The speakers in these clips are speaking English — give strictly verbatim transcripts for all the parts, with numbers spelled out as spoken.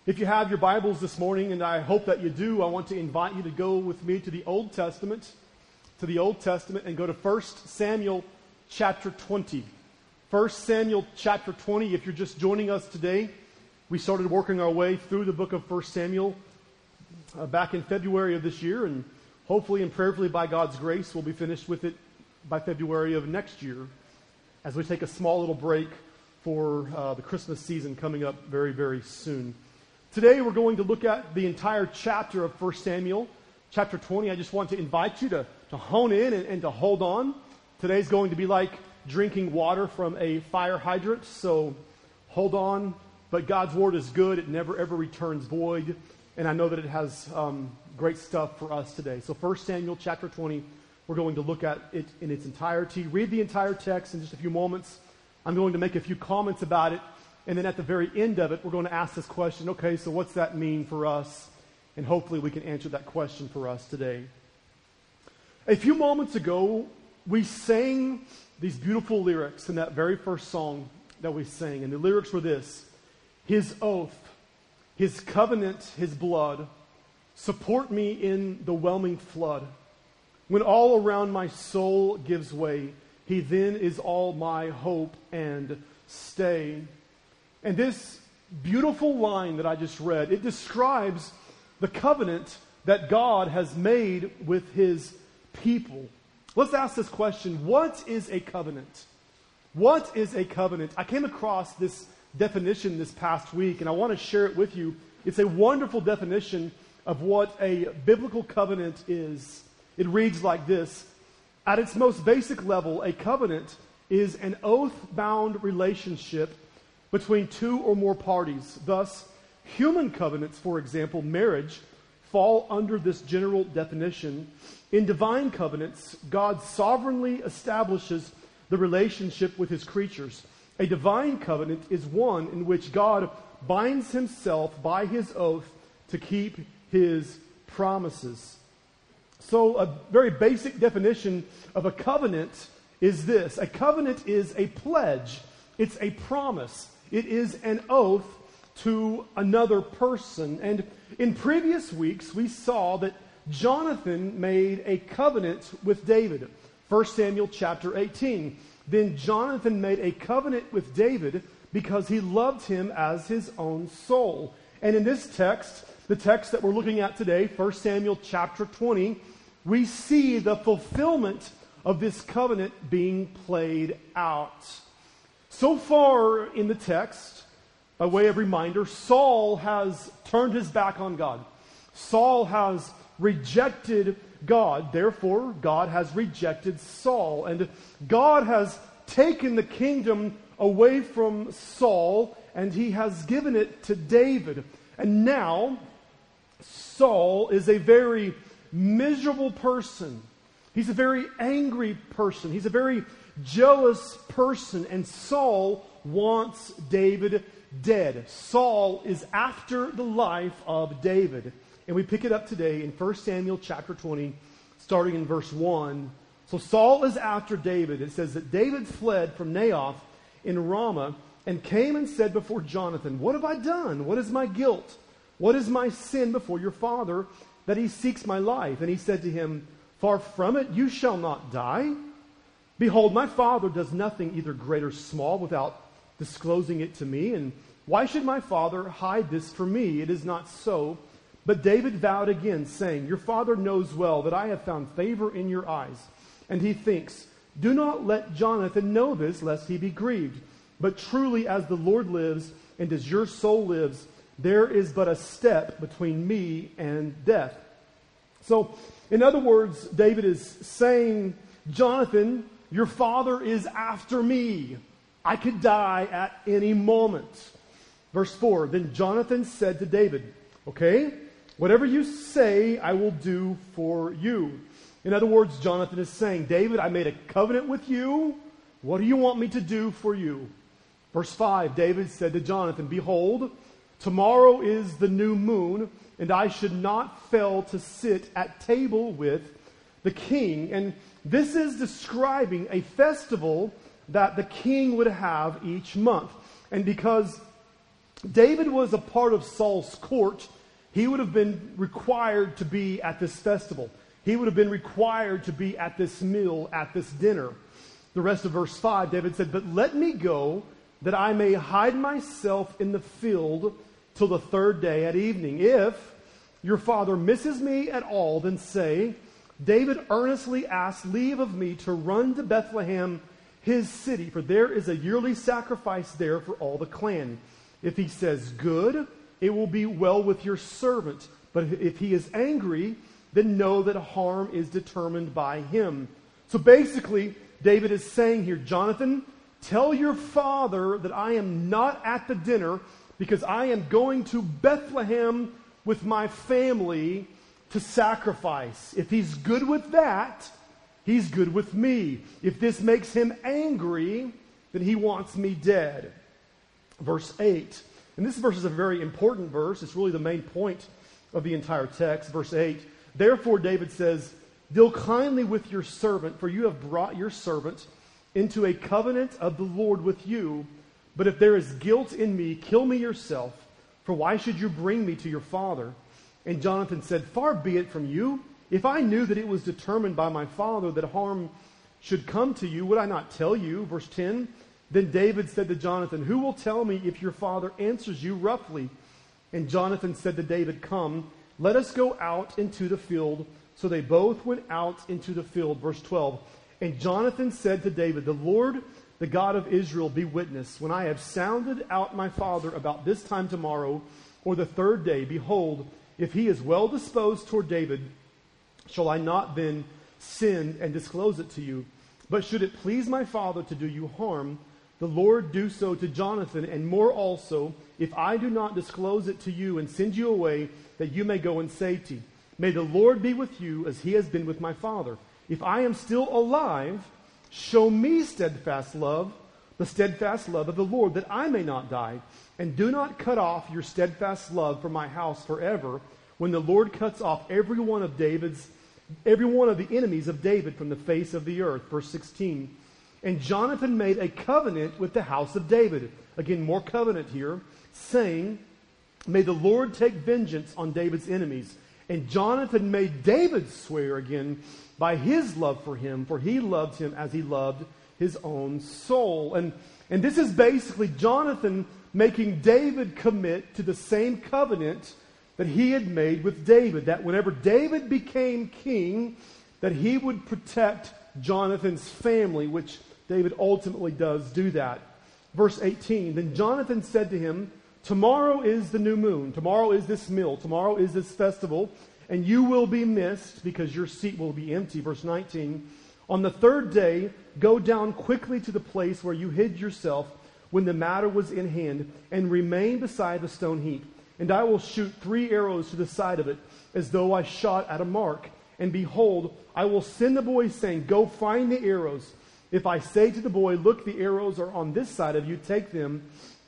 If you have your Bibles this morning, and I hope that you do, I want to invite you to go with me to the Old Testament, to the Old Testament, and go to First Samuel chapter twenty. First Samuel chapter twenty, if you're just joining us today, we started working our way through the book of First Samuel uh, back in February of this year, and hopefully and prayerfully by God's grace, we'll be finished with it by February of next year, as we take a small little break for uh, the Christmas season coming up very, very soon. Today we're going to look at the entire chapter of First Samuel, chapter twenty. I just want to invite you to, to hone in and, and to hold on. Today's going to be like drinking water from a fire hydrant, so hold on. But God's Word is good. It never, ever returns void, and I know that it has um, great stuff for us today. So First Samuel chapter twenty, we're going to look at it in its entirety. Read the entire text in just a few moments. I'm going to make a few comments about it. And then at the very end of it, we're going to ask this question, okay, so what's that mean for us? And hopefully we can answer that question for us today. A few moments ago, we sang these beautiful lyrics in that very first song that we sang. And the lyrics were this: His oath, His covenant, His blood, support me in the whelming flood. When all around my soul gives way, He then is all my hope and stay. And this beautiful line that I just read, it describes the covenant that God has made with His people. Let's ask this question: what is a covenant? What is a covenant? I came across this definition this past week, and I want to share it with you. It's a wonderful definition of what a biblical covenant is. It reads like this: at its most basic level, a covenant is an oath-bound relationship between two or more parties. Thus, human covenants, for example, marriage, fall under this general definition. In divine covenants, God sovereignly establishes the relationship with His creatures. A divine covenant is one in which God binds Himself by His oath to keep His promises. So a very basic definition of a covenant is this: a covenant is a pledge. It's a promise. It is an oath to another person. And in previous weeks, we saw that Jonathan made a covenant with David. First Samuel chapter eighteen. Then Jonathan made a covenant with David because he loved him as his own soul. And in this text, the text that we're looking at today, First Samuel chapter twenty, we see the fulfillment of this covenant being played out. So far in the text, by way of reminder, Saul has turned his back on God. Saul has rejected God. Therefore, God has rejected Saul. And God has taken the kingdom away from Saul, and He has given it to David. And now, Saul is a very miserable person. He's a very angry person. He's a very jealous person, and Saul wants David dead. Saul is after the life of David. And we pick it up today in First Samuel chapter twenty, starting in verse one. So Saul is after David. It says that David fled from Naioth in Ramah and came and said before Jonathan, "What have I done? What is my guilt? What is my sin before your father that he seeks my life?" And he said to him, "Far from it, you shall not die. Behold, my father does nothing either great or small without disclosing it to me. And why should my father hide this from me? It is not so." But David vowed again, saying, "Your father knows well that I have found favor in your eyes." And he thinks, "Do not let Jonathan know this, lest he be grieved. But truly, as the Lord lives, and as your soul lives, there is but a step between me and death." So, in other words, David is saying, Jonathan, your father is after me. I could die at any moment. Verse four, then Jonathan said to David, "Okay, whatever you say, I will do for you." In other words, Jonathan is saying, David, I made a covenant with you. What do you want me to do for you? Verse five, David said to Jonathan, "Behold, tomorrow is the new moon, and I should not fail to sit at table with the king." And this is describing a festival that the king would have each month. And because David was a part of Saul's court. He would have been required to be at this festival. He would have been required to be at this meal, at this dinner. The rest of verse five, David said, "But let me go, that I may hide myself in the field till the third day at evening. If your father misses me at all, then say, David earnestly asked leave of me to run to Bethlehem, his city, for there is a yearly sacrifice there for all the clan. If he says, good, it will be well with your servant. But if he is angry, then know that harm is determined by him." So basically, David is saying here, Jonathan, tell your father that I am not at the dinner because I am going to Bethlehem with my family to sacrifice. If he's good with that, he's good with me. If this makes him angry, then he wants me dead. Verse eight. And this verse is a very important verse. It's really the main point of the entire text. Verse eight. Therefore, David says, "Deal kindly with your servant, for you have brought your servant into a covenant of the Lord with you. But if there is guilt in me, kill me yourself. For why should you bring me to your father?" And Jonathan said, "Far be it from you. If I knew that it was determined by my father that harm should come to you, would I not tell you?" Verse ten. Then David said to Jonathan, "Who will tell me if your father answers you roughly?" And Jonathan said to David, "Come, let us go out into the field." So they both went out into the field. Verse twelve. And Jonathan said to David, "The Lord, the God of Israel, be witness. When I have sounded out my father about this time tomorrow, or the third day, behold, if he is well disposed toward David, shall I not then sin and disclose it to you? But should it please my father to do you harm, the Lord do so to Jonathan, and more also, if I do not disclose it to you and send you away, that you may go in safety. May the Lord be with you as he has been with my father. If I am still alive, show me steadfast love, the steadfast love of the Lord, that I may not die. And do not cut off your steadfast love from my house forever, when the Lord cuts off every one of David's, every one of the enemies of David from the face of the earth." Verse sixteen. And Jonathan made a covenant with the house of David. Again, more covenant here, saying, "May the Lord take vengeance on David's enemies." And Jonathan made David swear again by his love for him, for he loved him as he loved his own soul. And, and this is basically Jonathan making David commit to the same covenant that he had made with David, that whenever David became king, that he would protect Jonathan's family, which David ultimately does do that. Verse eighteen, then Jonathan said to him, "Tomorrow is the new moon. Tomorrow is this meal. Tomorrow is this festival, and you will be missed because your seat will be empty." Verse nineteen, on the third day, go down quickly to the place where you hid yourself when the matter was in hand, and remain beside the stone heap. And I will shoot three arrows to the side of it, as though I shot at a mark. And behold, I will send the boy, saying, go find the arrows. If I say to the boy, look, the arrows are on this side of you, take them,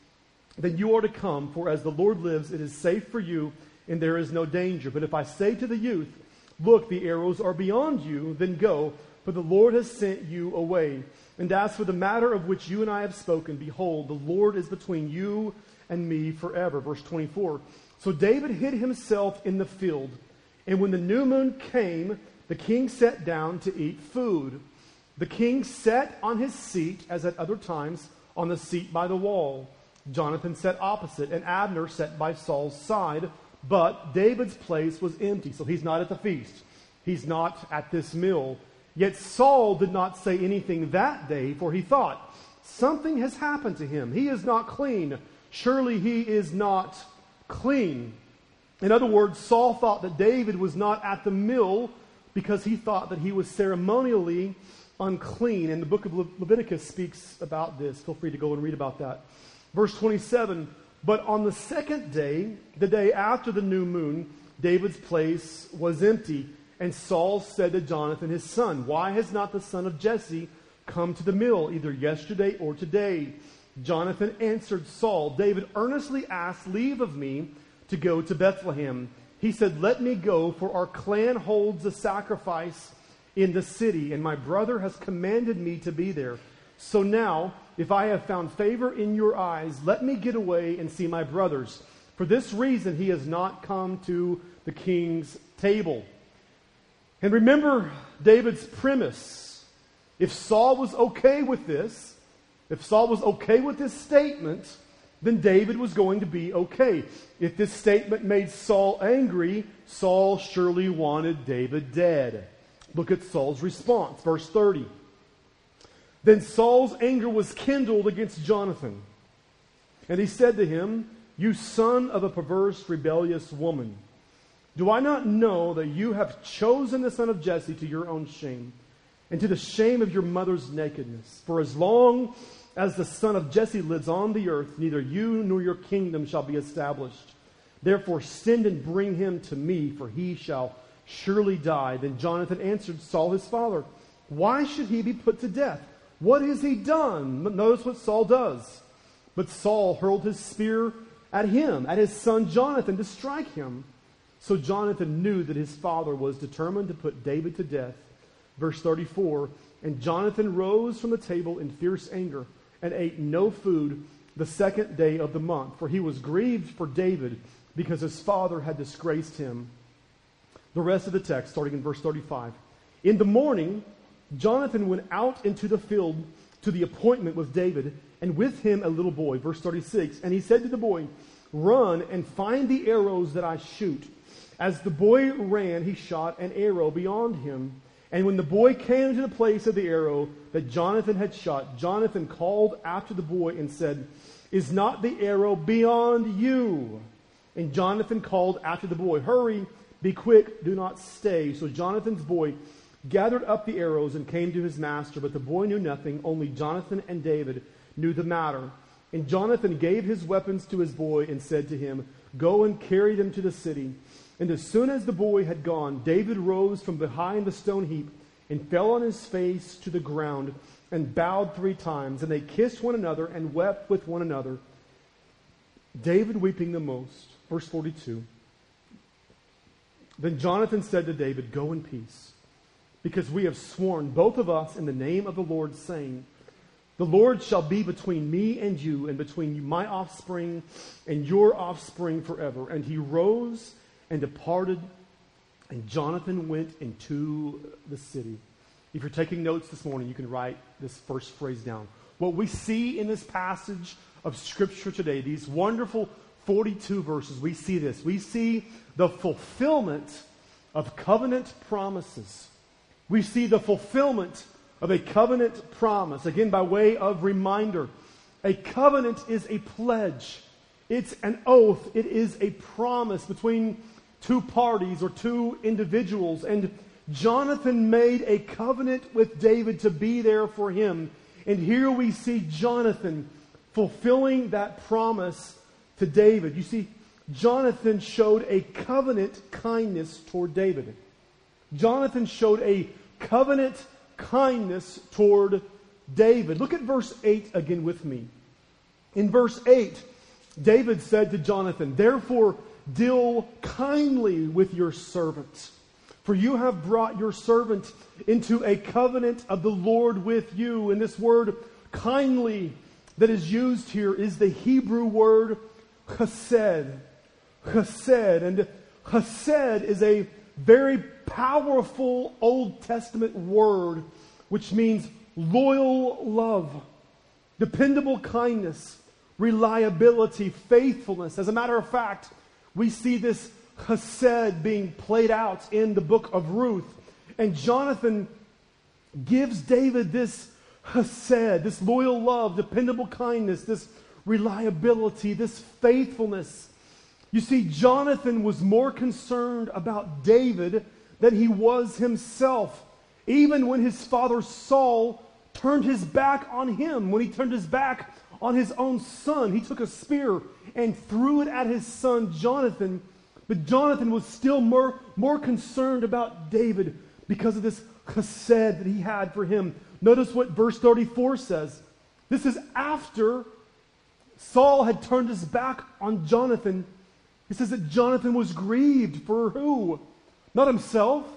then you are to come, for as the Lord lives, it is safe for you, and there is no danger. But if I say to the youth, look, the arrows are beyond you, then go, for the Lord has sent you away. And as for the matter of which you and I have spoken, behold, the Lord is between you and me forever. Verse twenty-four. So David hid himself in the field, and when the new moon came, the king sat down to eat food. The king sat on his seat, as at other times, on the seat by the wall. Jonathan sat opposite, and Abner sat by Saul's side, but David's place was empty. So he's not at the feast. He's not at this meal. Yet Saul did not say anything that day, for he thought, something has happened to him. He is not clean. Surely he is not clean. In other words, Saul thought that David was not at the meal because he thought that he was ceremonially unclean. And the book of Le- Leviticus speaks about this. Feel free to go and read about that. Verse twenty-seven, but on the second day, the day after the new moon, David's place was empty. And Saul said to Jonathan, his son, why has not the son of Jesse come to the mill, either yesterday or today? Jonathan answered Saul, David earnestly asked leave of me to go to Bethlehem. He said, let me go, for our clan holds a sacrifice in the city, and my brother has commanded me to be there. So now, if I have found favor in your eyes, let me get away and see my brothers. For this reason he has not come to the king's table. And remember David's premise. If Saul was okay with this, if Saul was okay with this statement, then David was going to be okay. If this statement made Saul angry, Saul surely wanted David dead. Look at Saul's response, verse thirty. Then Saul's anger was kindled against Jonathan. And he said to him, "You son of a perverse, rebellious woman, do I not know that you have chosen the son of Jesse to your own shame, and to the shame of your mother's nakedness? For as long as the son of Jesse lives on the earth, neither you nor your kingdom shall be established. Therefore send and bring him to me, for he shall surely die." Then Jonathan answered Saul his father, "Why should he be put to death? What has he done?" Notice what Saul does. But Saul hurled his spear at him, at his son Jonathan, to strike him. So Jonathan knew that his father was determined to put David to death. Verse thirty-four, and Jonathan rose from the table in fierce anger and ate no food the second day of the month, for he was grieved for David because his father had disgraced him. The rest of the text, starting in verse thirty-five. In the morning, Jonathan went out into the field to the appointment with David, and with him a little boy. Verse thirty-six, and he said to the boy, "Run and find the arrows that I shoot." As the boy ran, he shot an arrow beyond him. And when the boy came to the place of the arrow that Jonathan had shot, Jonathan called after the boy and said, "Is not the arrow beyond you?" And Jonathan called after the boy, "Hurry, be quick, do not stay." So Jonathan's boy gathered up the arrows and came to his master, but the boy knew nothing. Only Jonathan and David knew the matter. And Jonathan gave his weapons to his boy and said to him, "Go and carry them to the city." And as soon as the boy had gone, David rose from behind the stone heap and fell on his face to the ground and bowed three times. And they kissed one another and wept with one another, David weeping the most. Verse forty-two. Then Jonathan said to David, "Go in peace, because we have sworn, both of us, in the name of the Lord, saying, the Lord shall be between me and you, and between my offspring and your offspring forever." And he rose and departed, and Jonathan went into the city. If you're taking notes this morning, you can write this first phrase down. What we see in this passage of Scripture today, these wonderful forty-two verses, we see this. We see the fulfillment of covenant promises. We see the fulfillment of a covenant promise. Again, by way of reminder, a covenant is a pledge. It's an oath. It is a promise between two parties or two individuals. And Jonathan made a covenant with David to be there for him. And here we see Jonathan fulfilling that promise to David. You see, Jonathan showed a covenant kindness toward David. Jonathan showed a covenant kindness toward David. Look at verse eight again with me. In verse eight, David said to Jonathan, "Therefore deal kindly with your servant, for you have brought your servant into a covenant of the Lord with you." And this word kindly that is used here is the Hebrew word chesed. Chesed. And chesed is a very powerful Old Testament word which means loyal love, dependable kindness, reliability, faithfulness. As a matter of fact, we see this chesed being played out in the book of Ruth. And Jonathan gives David this chesed, this loyal love, dependable kindness, this reliability, this faithfulness. You see, Jonathan was more concerned about David than he was himself. Even when his father Saul turned his back on him, when he turned his back on his own son, he took a spear and threw it at his son Jonathan. But Jonathan was still more, more concerned about David because of this chesed that he had for him. Notice what verse thirty-four says. This is after Saul had turned his back on Jonathan. It says that Jonathan was grieved for who? Not himself.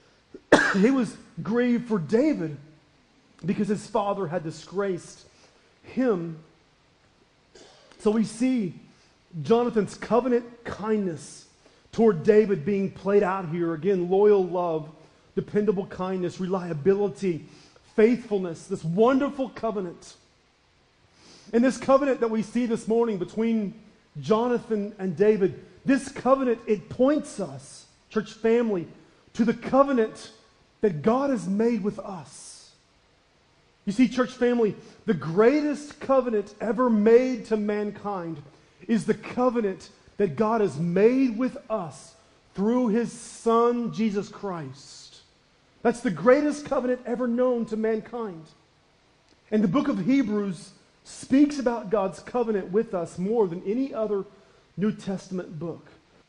He was grieved for David because his father had disgraced him. So we see Jonathan's covenant kindness toward David being played out here. Again, loyal love, dependable kindness, reliability, faithfulness, this wonderful covenant. And this covenant that we see this morning between Jonathan and David, this covenant, it points us, church family, to the covenant that God has made with us. You see, church family, the greatest covenant ever made to mankind is the covenant that God has made with us through his Son, Jesus Christ. That's the greatest covenant ever known to mankind. And the book of Hebrews speaks about God's covenant with us more than any other New Testament book.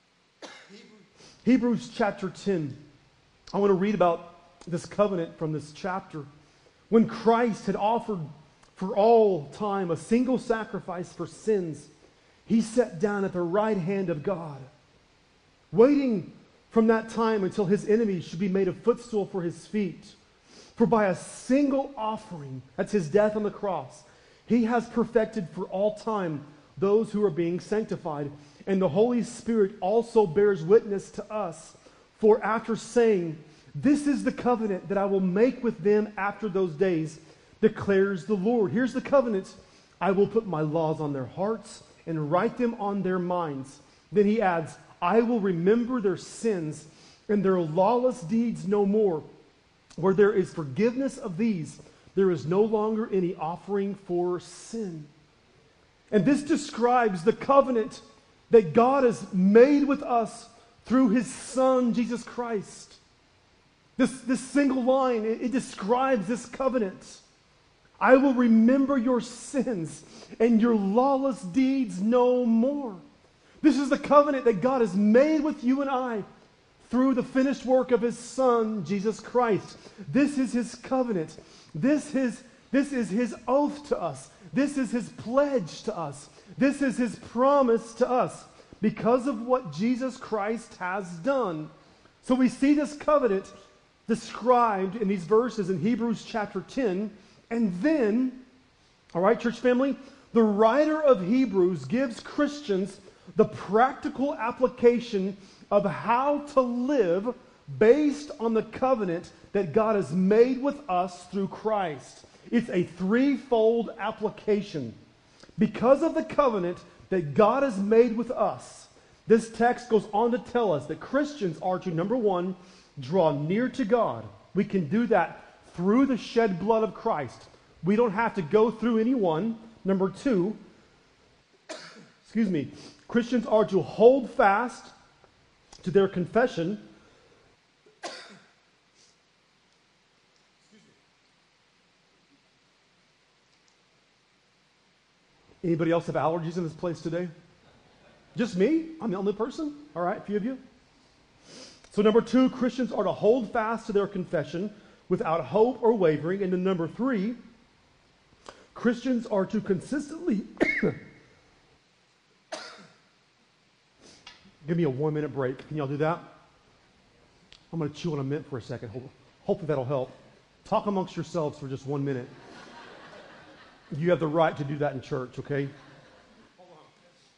Hebrews chapter ten. I want to read about this covenant from this chapter. When Christ had offered for all time a single sacrifice for sins, he sat down at the right hand of God, waiting from that time until his enemies should be made a footstool for his feet. For by a single offering, that's his death on the cross, he has perfected for all time those who are being sanctified. And the Holy Spirit also bears witness to us. For after saying, "This is the covenant that I will make with them after those days," declares the Lord. Here's the covenant. "I will put my laws on their hearts and write them on their minds." Then he adds, "I will remember their sins and their lawless deeds no more. Where there is forgiveness of these, there is no longer any offering for sin." And this describes the covenant that God has made with us through his Son, Jesus Christ. This, this single line, it, it describes this covenant. "I will remember your sins and your lawless deeds no more." This is the covenant that God has made with you and I through the finished work of his Son, Jesus Christ. This is his covenant. This is, this is his oath to us. This is his pledge to us. This is his promise to us because of what Jesus Christ has done. So we see this covenant described in these verses in Hebrews chapter ten. And then, all right, church family, the writer of Hebrews gives Christians the practical application of how to live based on the covenant that God has made with us through Christ. It's a threefold application. Because of the covenant that God has made with us, this text goes on to tell us that Christians are to, number one, draw near to God. We can do that through the shed blood of Christ. We don't have to go through anyone. Number two, excuse me, Christians are to hold fast to their confession. Anybody else have allergies in this place today? Just me? I'm the only person? All right, a few of you. So number two, Christians are to hold fast to their confession without hope or wavering. And then number three, Christians are to consistently... Give me a one-minute break. Can y'all do that? I'm going to chew on a mint for a second. Hopefully that'll help. Talk amongst yourselves for just one minute. You have the right to do that in church, okay? Hold on.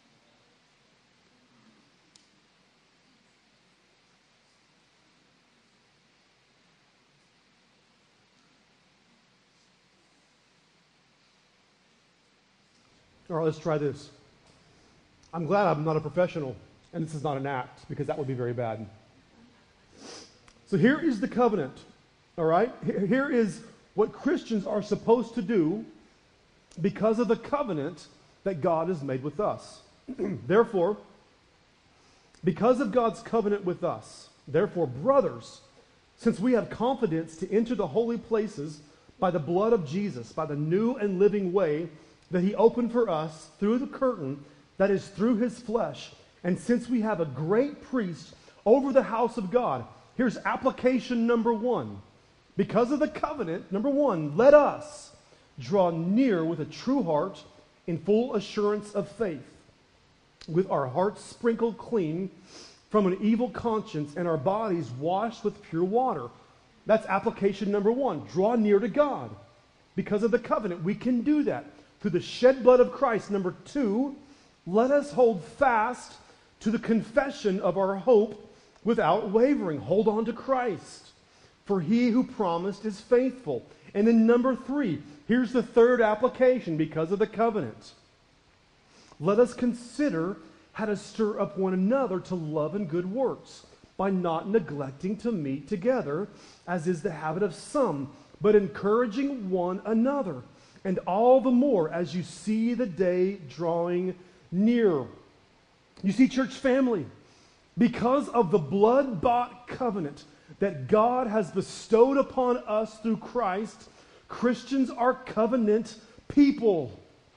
All right, let's try this. I'm glad I'm not a professional, and this is not an act, because that would be very bad. So here is the covenant, all right? Here is what Christians are supposed to do because of the covenant that God has made with us. Therefore, because of God's covenant with us, therefore, brothers, since we have confidence to enter the holy places by the blood of Jesus, by the new and living way that he opened for us through the curtain that is through his flesh, and since we have a great priest over the house of God, here's application number one. Because of the covenant, number one, let us draw near with a true heart in full assurance of faith, with our hearts sprinkled clean from an evil conscience and our bodies washed with pure water. That's application number one. Draw near to God. Because of the covenant, we can do that. through the shed blood of Christ. Number two, let us hold fast to the confession of our hope without wavering. Hold on to Christ, for he who promised is faithful. And then number three, here's the third application because of the covenant. Let us consider how to stir up one another to love and good works by not neglecting to meet together, as is the habit of some, but encouraging one another, and all the more as you see the day drawing near. You see, church family, because of the blood-bought covenant that God has bestowed upon us through Christ, Christians are covenant people.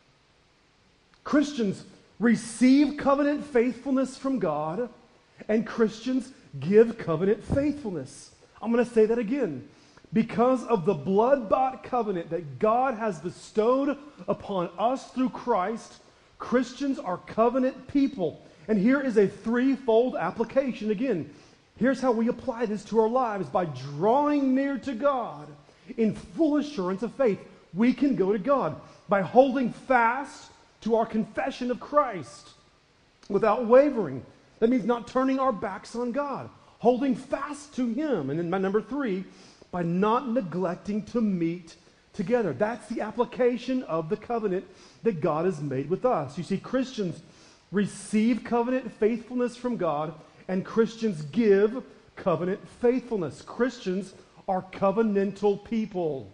Christians receive covenant faithfulness from God, and Christians give covenant faithfulness. I'm going to say that again. Because of the blood-bought covenant that God has bestowed upon us through Christ, Christians are covenant people. And here is a threefold application. Again, here's how we apply this to our lives. By drawing near to God in full assurance of faith, we can go to God. By holding fast to our confession of Christ without wavering. That means not turning our backs on God. Holding fast to Him. And then my number three, by not neglecting to meet together. That's the application of the covenant that God has made with us. You see, Christians receive covenant faithfulness from God, and Christians give covenant faithfulness. Christians are covenantal people.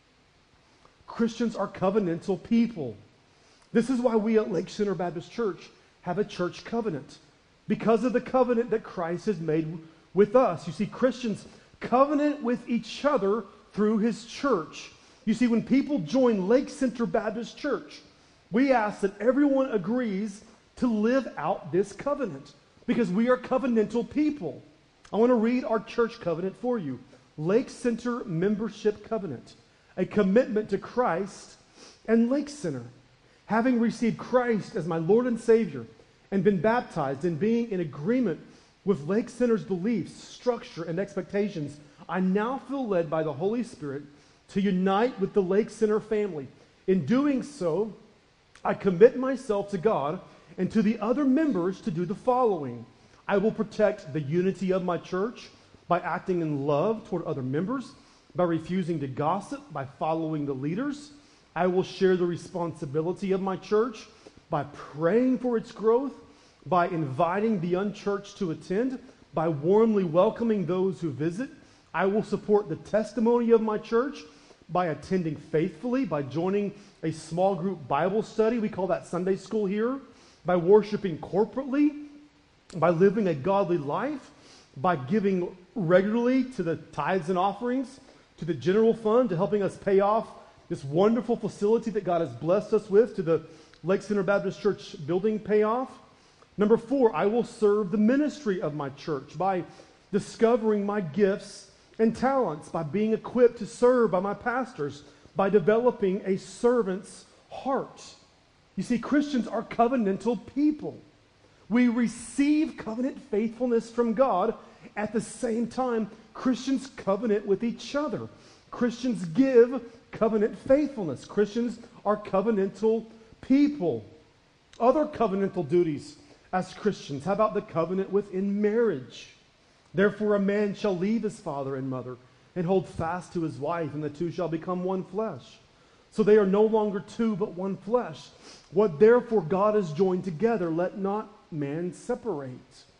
Christians are covenantal people. This is why we at Lake Center Baptist Church have a church covenant. Because of the covenant that Christ has made with us. You see, Christians covenant with each other through His church. You see, when people join Lake Center Baptist Church, we ask that everyone agrees to live out this covenant because we are covenantal people. I want to read our church covenant for you. Lake Center Membership Covenant, a commitment to Christ and Lake Center. Having received Christ as my Lord and Savior and been baptized and being in agreement with Lake Center's beliefs, structure, and expectations, I now feel led by the Holy Spirit to unite with the Lake Center family. In doing so, I commit myself to God and to the other members to do the following. I will protect the unity of my church by acting in love toward other members, by refusing to gossip, by following the leaders. I will share the responsibility of my church by praying for its growth, by inviting the unchurched to attend, by warmly welcoming those who visit. I will support the testimony of my church by attending faithfully, by joining a small group Bible study, we call that Sunday school here, by worshiping corporately, by living a godly life, by giving regularly to the tithes and offerings, to the general fund, to helping us pay off this wonderful facility that God has blessed us with, to the Lake Center Baptist Church building payoff. Number four, I will serve the ministry of my church by discovering my gifts and talents, by being equipped to serve by my pastors, by developing a servant's heart. You see, Christians are covenantal people. We receive covenant faithfulness from God. At the same time, Christians covenant with each other. Christians give covenant faithfulness. Christians are covenantal people. Other covenantal duties as Christians. How about the covenant within marriage? Therefore, a man shall leave his father and mother and hold fast to his wife, and the two shall become one flesh. So they are no longer two, but one flesh. What therefore God has joined together, let not man separate.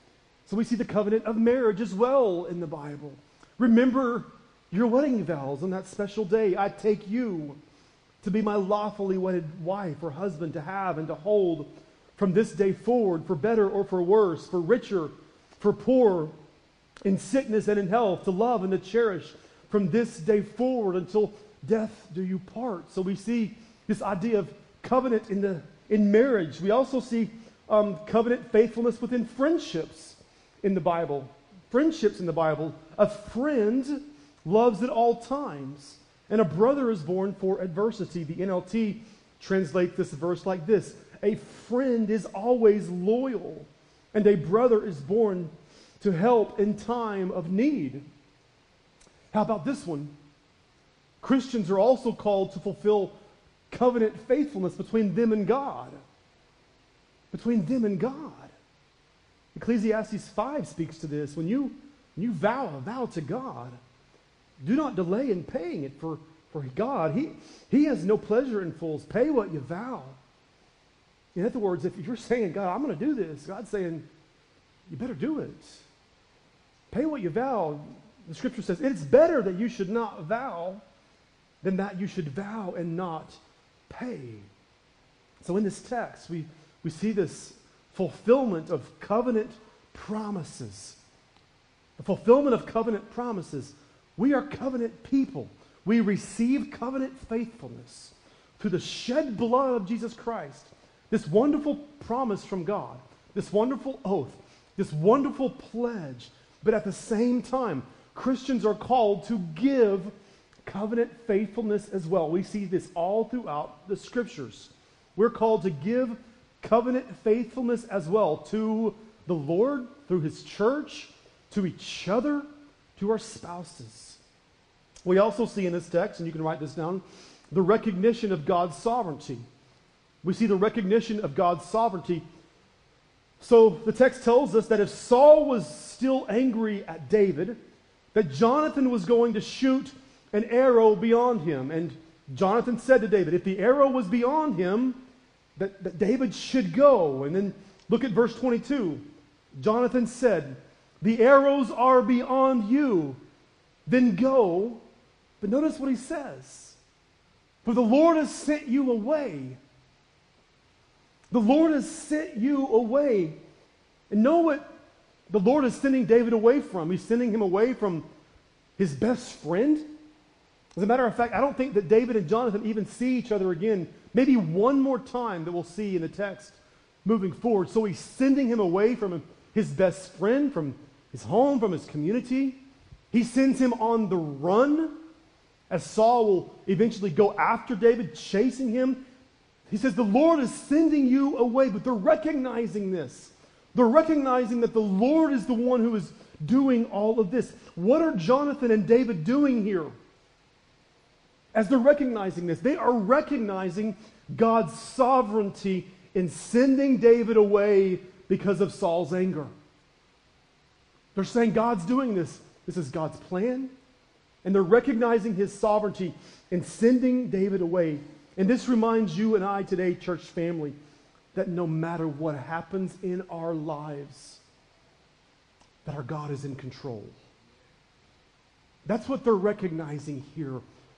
So we see the covenant of marriage as well in the Bible. Remember your wedding vows on that special day. I take you to be my lawfully wedded wife or husband, to have and to hold from this day forward, for better or for worse, for richer, for poor, in sickness and in health, to love and to cherish from this day forward until death do you part. So we see this idea of covenant in the in marriage. We also see um, covenant faithfulness within friendships in the Bible. Friendships in the Bible. A friend loves at all times, and a brother is born for adversity. The N L T translates this verse like this: a friend is always loyal, and a brother is born to help in time of need. How about this one? Christians are also called to fulfill covenant faithfulness between them and God. Between them and God. Ecclesiastes five speaks to this. When you, when you vow a vow to God, do not delay in paying it, for, for God, he, he has no pleasure in fools. Pay what you vow. In other words, if you're saying, God, I'm going to do this, God's saying, you better do it. Pay what you vow. The scripture says, it's better that you should not vow than that you should vow and not pay. So in this text, we, we see this fulfillment of covenant promises. The fulfillment of covenant promises. We are covenant people. We receive covenant faithfulness through the shed blood of Jesus Christ. This wonderful promise from God, this wonderful oath, this wonderful pledge. But at the same time, Christians are called to give covenant faithfulness as well. We see this all throughout the scriptures. We're called to give covenant faithfulness as well to the Lord, through his church, to each other, to our spouses. We also see in this text, and you can write this down, the recognition of God's sovereignty. We see the recognition of God's sovereignty. So the text tells us that if Saul was still angry at David, that Jonathan was going to shoot an arrow beyond him. And Jonathan said to David, if the arrow was beyond him, that, that David should go. And then look at verse twenty-two. Jonathan said, the arrows are beyond you, then go. But notice what he says. For the Lord has sent you away. The Lord has sent you away. And know what the Lord is sending David away from? He's sending him away from his best friend. As a matter of fact, I don't think that David and Jonathan even see each other again. Maybe one more time that we'll see in the text moving forward. So he's sending him away from his best friend, from his home, from his community. He sends him on the run, as Saul will eventually go after David, chasing him. He says, the Lord is sending you away, but they're recognizing this. They're recognizing that the Lord is the one who is doing all of this. What are Jonathan and David doing here? As they're recognizing this, they are recognizing God's sovereignty in sending David away because of Saul's anger. They're saying God's doing this. This is God's plan. And they're recognizing his sovereignty in sending David away. And this reminds you and I today, church family, that no matter what happens in our lives, that our God is in control. That's what they're recognizing here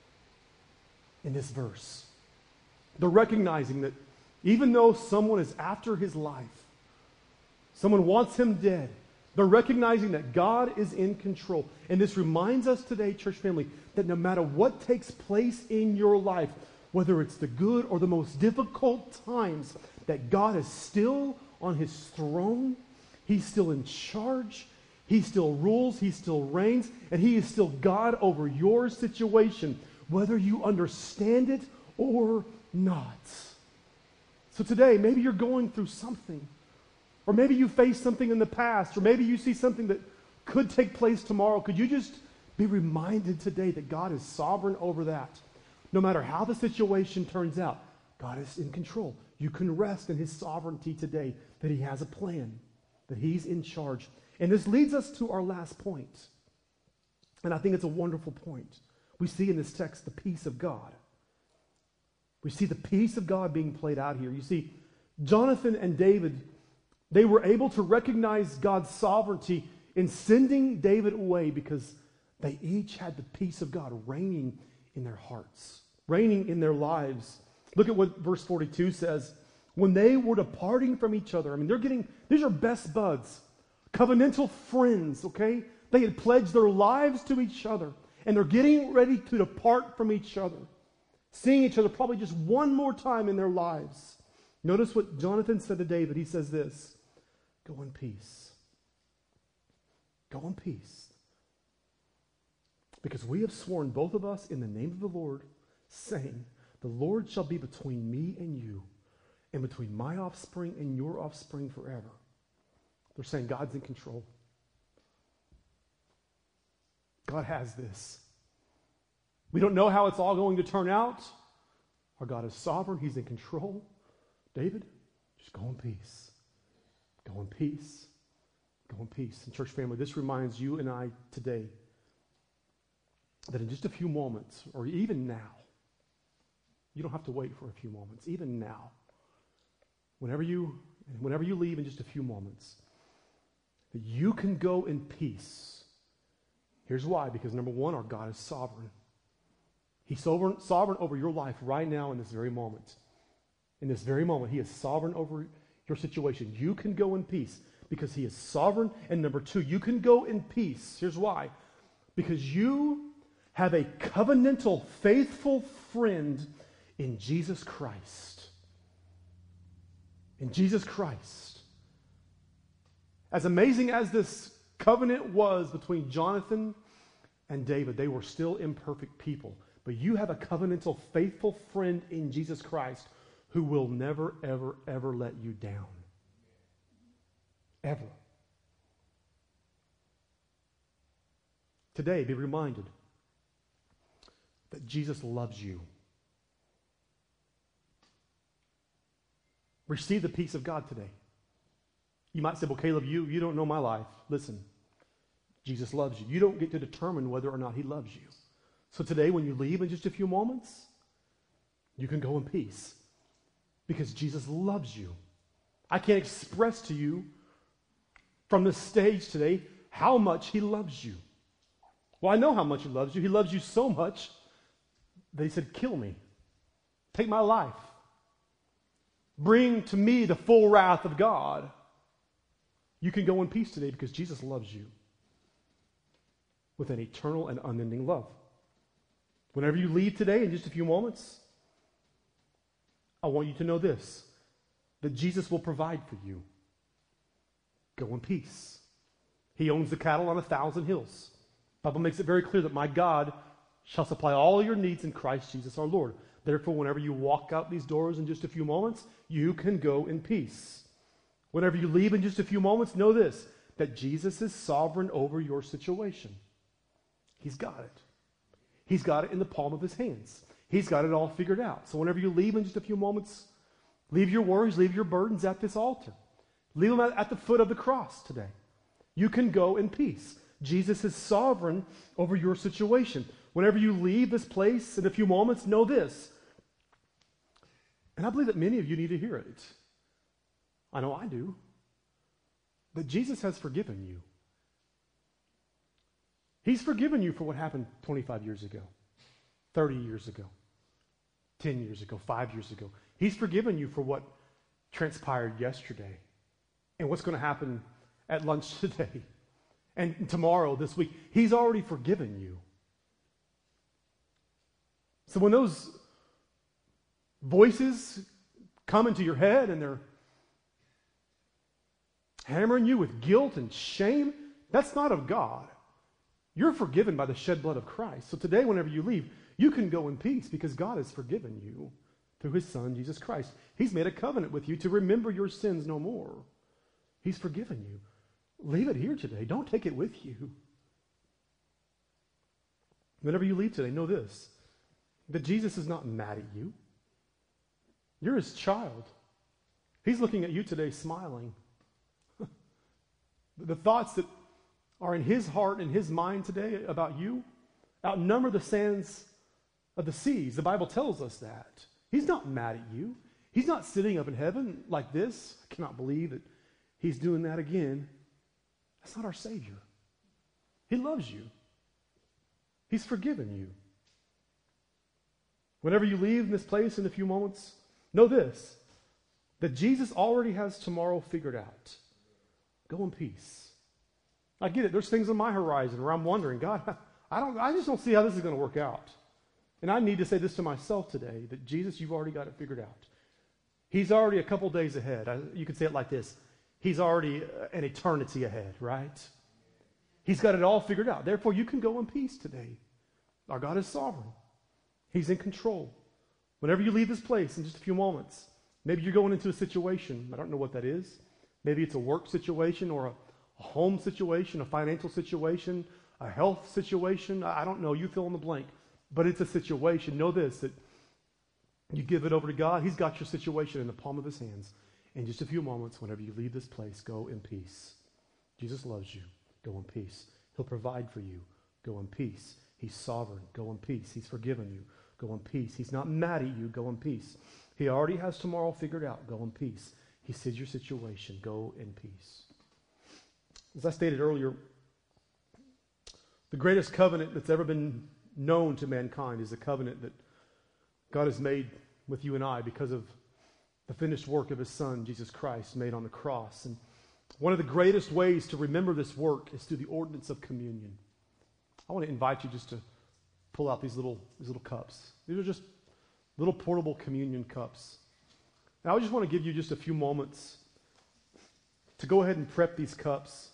in this verse. They're recognizing that even though someone is after his life, someone wants him dead, they're recognizing that God is in control. And this reminds us today, church family, that no matter what takes place in your life, whether it's the good or the most difficult times, that God is still on his throne. He's still in charge. He still rules. He still reigns. And he is still God over your situation, whether you understand it or not. So today, maybe you're going through something. Or maybe you faced something in the past. Or maybe you see something that could take place tomorrow. Could you just be reminded today that God is sovereign over that? No matter how the situation turns out, God is in control. You can rest in his sovereignty today, that he has a plan, that he's in charge. And this leads us to our last point. And I think it's a wonderful point. We see in this text the peace of God. We see the peace of God being played out here. You see, Jonathan and David, they were able to recognize God's sovereignty in sending David away because they each had the peace of God reigning in their hearts, reigning in their lives. Look at what verse forty-two says. When they were departing from each other, I mean, they're getting, these are best buds, covenantal friends, okay? They had pledged their lives to each other, and they're getting ready to depart from each other, seeing each other probably just one more time in their lives. Notice what Jonathan said to David. He says this, go in peace. Go in peace. Because we have sworn, both of us, in the name of the Lord, saying, the Lord shall be between me and you, and between my offspring and your offspring forever. They're saying God's in control. God has this. We don't know how it's all going to turn out. Our God is sovereign. He's in control. David, just go in peace. Go in peace. Go in peace. And church family, this reminds you and I today that in just a few moments, or even now, you don't have to wait for a few moments, even now, whenever you, whenever you leave in just a few moments, that you can go in peace. Here's why, because number one, our God is sovereign. He's sovereign, sovereign over your life right now in this very moment. In this very moment, he is sovereign over your situation. You can go in peace because he is sovereign. And number two, you can go in peace. Here's why. Because you have a covenantal, faithful friend in Jesus Christ. In Jesus Christ. As amazing as this covenant was between Jonathan and David, they were still imperfect people. But you have a covenantal, faithful friend in Jesus Christ who will never, ever, ever let you down. Ever. Today, be reminded that Jesus loves you. Receive the peace of God today. You might say, well, Caleb, you, you don't know my life. Listen, Jesus loves you. You don't get to determine whether or not he loves you. So today, when you leave in just a few moments, you can go in peace because Jesus loves you. I can't express to you from this stage today how much he loves you. Well, I know how much he loves you. He loves you so much that he said, kill me. Take my life. Bring to me the full wrath of God. You can go in peace today because Jesus loves you with an eternal and unending love. Whenever you leave today in just a few moments, I want you to know this, that Jesus will provide for you. Go in peace. He owns the cattle on a thousand hills. The Bible makes it very clear that my God shall supply all your needs in Christ Jesus our Lord. Therefore, whenever you walk out these doors in just a few moments, you can go in peace. Whenever you leave in just a few moments, know this, that Jesus is sovereign over your situation. He's got it. He's got it in the palm of his hands. He's got it all figured out. So whenever you leave in just a few moments, leave your worries, leave your burdens at this altar. Leave them at, at the foot of the cross today. You can go in peace. Jesus is sovereign over your situation. Whenever you leave this place in a few moments, know this. And I believe that many of you need to hear it. I know I do. That Jesus has forgiven you. He's forgiven you for what happened twenty-five years ago, thirty years ago, ten years ago, five years ago. He's forgiven you for what transpired yesterday and what's going to happen at lunch today and tomorrow, this week. He's already forgiven you. So when those voices come into your head and they're hammering you with guilt and shame, that's not of God. You're forgiven by the shed blood of Christ. So today, whenever you leave, you can go in peace because God has forgiven you through his Son, Jesus Christ. He's made a covenant with you to remember your sins no more. He's forgiven you. Leave it here today. Don't take it with you. Whenever you leave today, know this, that Jesus is not mad at you. You're his child. He's looking at you today smiling. The thoughts that are in his heart and his mind today about you outnumber the sands of the seas. The Bible tells us that. He's not mad at you. He's not sitting up in heaven like this. I cannot believe that he's doing that again. That's not our Savior. He loves you. He's forgiven you. Whenever you leave this place in a few moments, know this, that Jesus already has tomorrow figured out. Go in peace. I get it. There's things on my horizon where I'm wondering, God, I don't. I just don't see how this is going to work out. And I need to say this to myself today, that Jesus, you've already got it figured out. He's already a couple days ahead. I, you could say it like this. He's already an eternity ahead, right? He's got it all figured out. Therefore, you can go in peace today. Our God is sovereign. He's in control. Whenever you leave this place in just a few moments, maybe you're going into a situation. I don't know what that is. Maybe it's a work situation or a, a home situation, a financial situation, a health situation. I don't know. You fill in the blank. But it's a situation. Know this, that You give it over to God. He's got your situation in the palm of his hands. In just a few moments, whenever you leave this place, go in peace. Jesus loves you. Go in peace. He'll provide for you. Go in peace. He's sovereign. Go in peace. He's forgiven you. Go in peace. He's not mad at you. Go in peace. He already has tomorrow figured out. Go in peace. He sees your situation. Go in peace. As I stated earlier, the greatest covenant that's ever been known to mankind is the covenant that God has made with you and I because of the finished work of his Son, Jesus Christ, made on the cross. And one of the greatest ways to remember this work is through the ordinance of communion. I want to invite you just to pull out these little, these little cups. These are just little portable communion cups. And I just want to give you just a few moments to go ahead and prep these cups.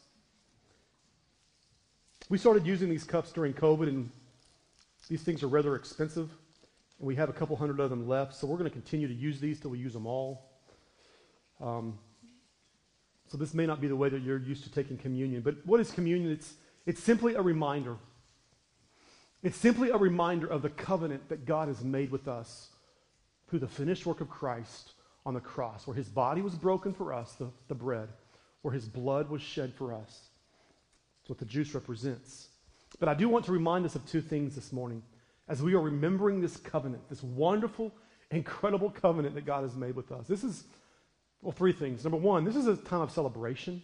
We started using these cups during COVID, and these things are rather expensive, and we have a couple hundred of them left, so we're going to continue to use these till we use them all. Um, so this may not be the way that you're used to taking communion, but what is communion? It's, it's simply a reminder. It's simply a reminder of the covenant that God has made with us through the finished work of Christ on the cross, where his body was broken for us, the, the bread, where his blood was shed for us. That's what the juice represents. But I do want to remind us of two things this morning as we are remembering this covenant, this wonderful, incredible covenant that God has made with us. This is, well, three things. Number one, this is a time of celebration.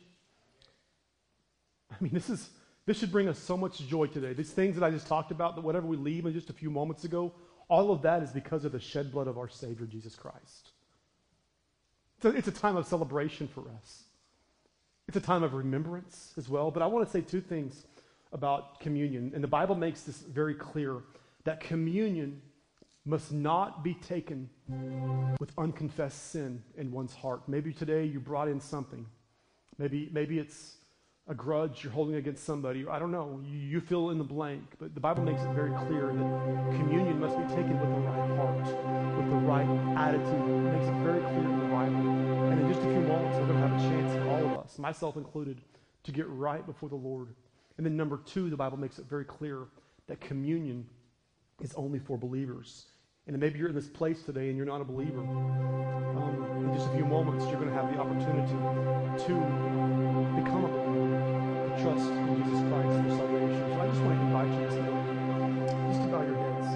I mean, this is this should bring us so much joy today. These things that I just talked about, that whatever we leave in just a few moments ago, all of that is because of the shed blood of our Savior, Jesus Christ. So it's a time of celebration for us. It's a time of remembrance as well. But I want to say two things about communion. And the Bible makes this very clear, that communion must not be taken with unconfessed sin in one's heart. Maybe today you brought in something. Maybe, maybe it's a grudge you're holding against somebody. I don't know. You, you fill in the blank. But the Bible makes it very clear that communion must be taken with the right heart, with the right attitude. It makes it very clear in the Bible. And in just a few moments, we're going to have a chance, all of us, myself included, to get right before the Lord. And then number two, the Bible makes it very clear that communion is only for believers. And maybe you're in this place today and you're not a believer. Um, in just a few moments, you're going to have the opportunity to become a believer, to trust in Jesus Christ for salvation. So I just want to invite you this morning, just to bow your heads.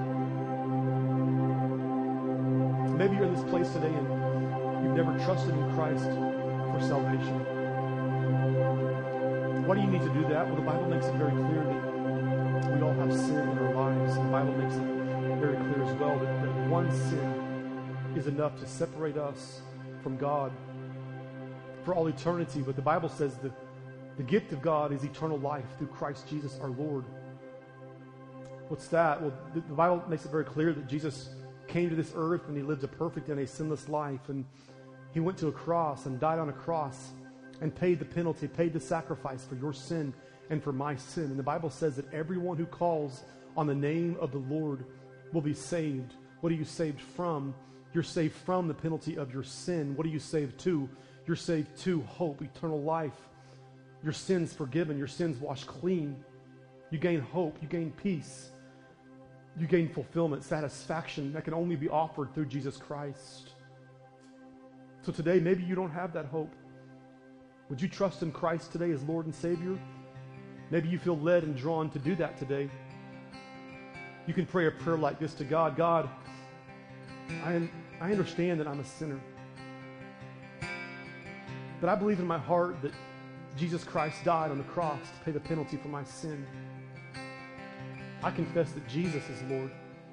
Maybe you're in this place today and you've never trusted in Christ for salvation. Why do you need to do that? Well, the Bible makes it very clear that we all have sin in our lives. The Bible makes it very clear as well that, that one sin is enough to separate us from God for all eternity. But the Bible says that the gift of God is eternal life through Christ Jesus our Lord. What's that? Well, the, the Bible makes it very clear that Jesus came to this earth and he lived a perfect and a sinless life. And he went to a cross and died on a cross and paid the penalty, paid the sacrifice for your sin and for my sin. And the Bible says that everyone who calls on the name of the Lord will be saved. What are you saved from? You're saved from the penalty of your sin. What are you saved to? You're saved to hope, eternal life. Your sins forgiven, your sins washed clean. You gain hope, you gain peace. You gain fulfillment, satisfaction that can only be offered through Jesus Christ. So today, maybe you don't have that hope. Would you trust in Christ today as Lord and Savior? Maybe you feel led and drawn to do that today. You can pray a prayer like this to God. God, I, am, I understand that I'm a sinner. But I believe in my heart that Jesus Christ died on the cross to pay the penalty for my sin. I confess that Jesus is Lord.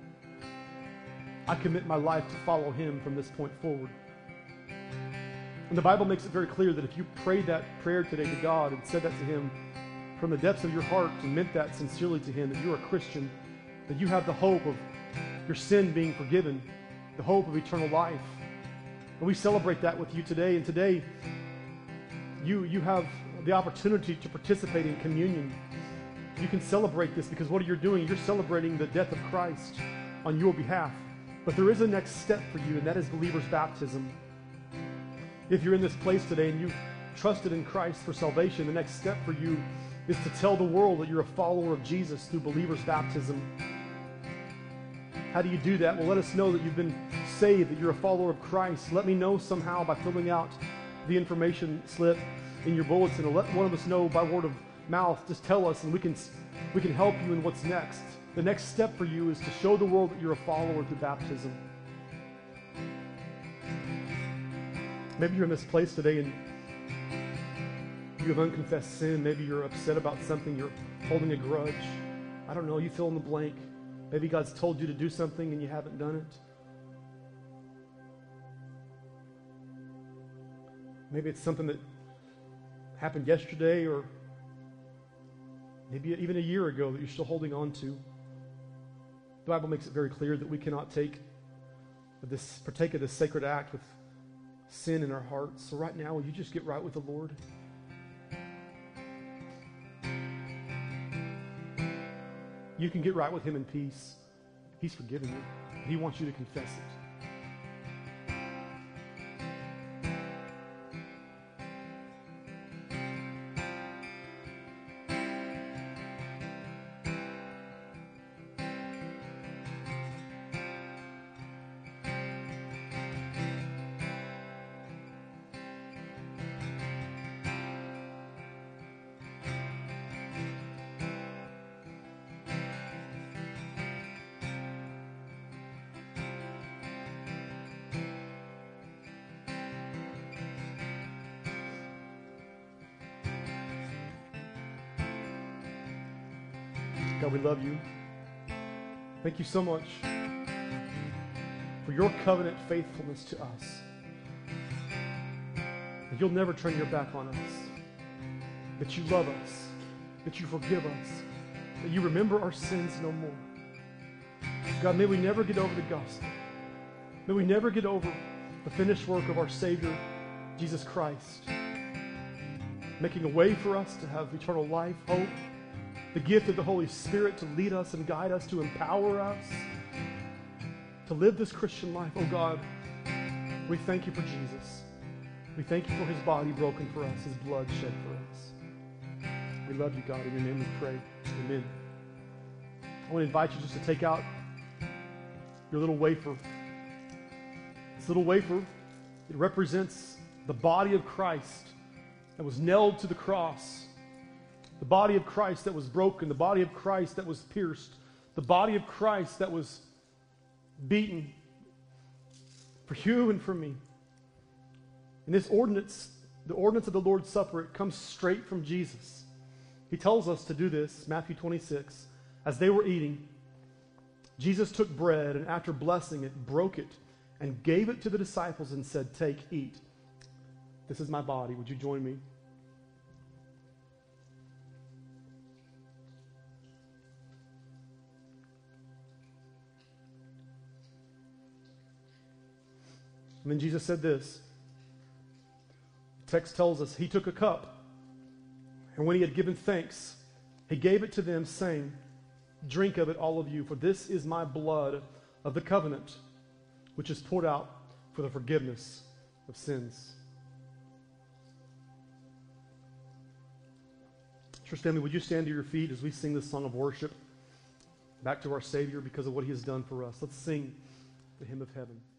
I commit my life to follow him from this point forward. And the Bible makes it very clear that if you prayed that prayer today to God and said that to him from the depths of your heart and meant that sincerely to him, that you're a Christian, that you have the hope of your sin being forgiven, the hope of eternal life. And we celebrate that with you today. And today, you, you have the opportunity to participate in communion. You can celebrate this because what you're doing, you're celebrating the death of Christ on your behalf. But there is a next step for you, and that is believer's baptism. If you're in this place today and you've trusted in Christ for salvation, the next step for you is to tell the world that you're a follower of Jesus through believer's baptism. How do you do that? Well, let us know that you've been saved, that you're a follower of Christ. Let me know somehow by filling out the information slip in your bulletin, or let one of us know by word of mouth. Just tell us, and we can we can help you in what's next. The next step for you is to show the world that you're a follower through baptism. Maybe you're in this place today and you have unconfessed sin. Maybe you're upset about something. You're holding a grudge. I don't know. You fill in the blank. Maybe God's told you to do something and you haven't done it. Maybe it's something that happened yesterday, or maybe even a year ago that you're still holding on to. The Bible makes it very clear that we cannot take this, partake of this sacred act with sin in our hearts. So right now, will you just get right with the Lord? You can get right with Him in peace. He's forgiven you. He wants you to confess it. God, we love you. Thank you so much for your covenant faithfulness to us. That you'll never turn your back on us. That you love us. That you forgive us. That you remember our sins no more. God, may we never get over the gospel. May we never get over the finished work of our Savior, Jesus Christ, making a way for us to have eternal life, hope, the gift of the Holy Spirit to lead us and guide us, to empower us to live this Christian life. Oh God, we thank you for Jesus. We thank you for his body broken for us, his blood shed for us. We love you, God. In your name we pray. Amen. I want to invite you just to take out your little wafer. This little wafer, it represents the body of Christ that was nailed to the cross. The body of Christ that was broken, the body of Christ that was pierced, the body of Christ that was beaten for you and for me. And this ordinance, the ordinance of the Lord's Supper, it comes straight from Jesus. He tells us to do this, Matthew twenty-six. As they were eating, Jesus took bread and after blessing it, broke it and gave it to the disciples and said, "Take, eat. This is my body." Would you join me? And then Jesus said this. The text tells us, he took a cup, and when he had given thanks, he gave it to them, saying, "Drink of it, all of you, for this is my blood of the covenant, which is poured out for the forgiveness of sins." Church family, would you stand to your feet as we sing this song of worship back to our Savior because of what he has done for us? Let's sing the hymn of heaven.